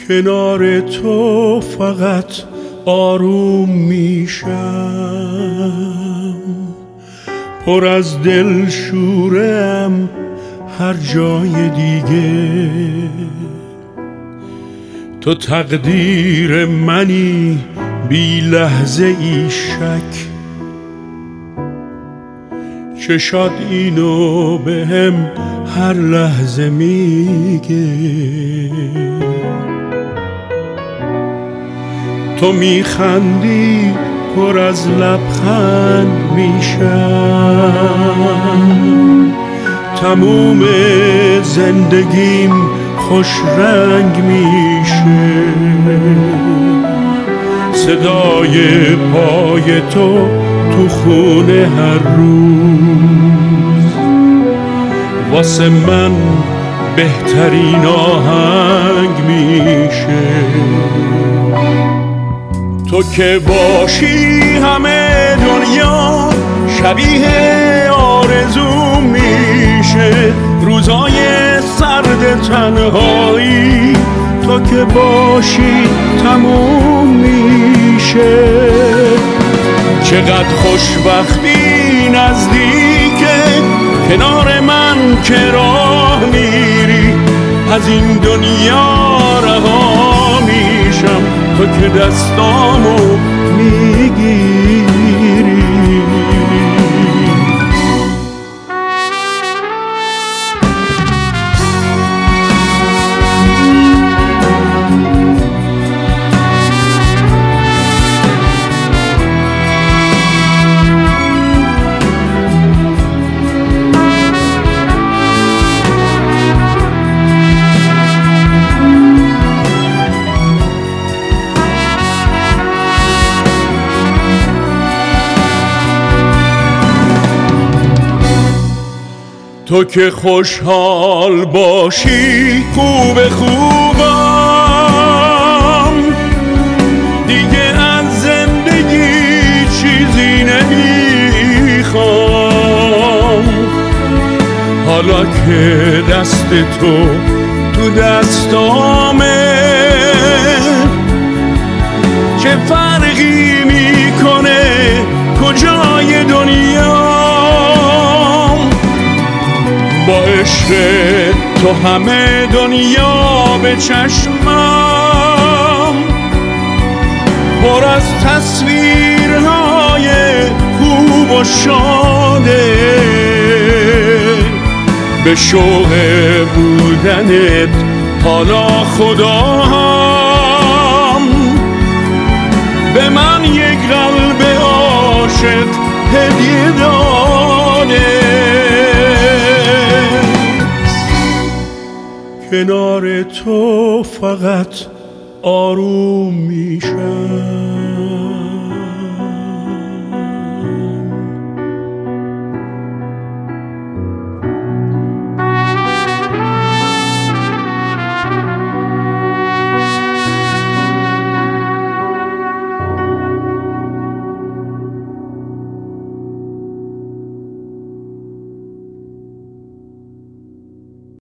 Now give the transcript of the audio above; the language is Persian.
کنار تو فقط آروم میشم، پر از دل شورم هر جای دیگه. تو تقدیر منی بی لحظه ای شک، چشات اینو بهم هر لحظه میگه. تو میخندی پر از لبخند میشم، تموم زندگیم خوش رنگ میشه. صدای پای تو تو خونه هر روز واسه من بهترین آهنگ میشه. تو که باشی همه دنیا شبیه آرزو میشه. روزای سرد تنهایی تو که باشی تموم میشه. چقدر خوشبختی نزدیکه کنار من که راه میری. از این دنیا رها میشم تو که دستامو میگیری. تو که خوشحال باشی خوب خوبم، دیگه از زندگی چیزی نمیخوام. حالا که دست تو تو دستامه چه فرقی میکنه کجای دنیا. با عشق تو همه دنیا به چشمم پر از تصویرهای خوب و شاده. به شوق بودنت حالا خدا هم به من یک قلب عاشق هدیه داده. کنار تو فقط آروم میشم.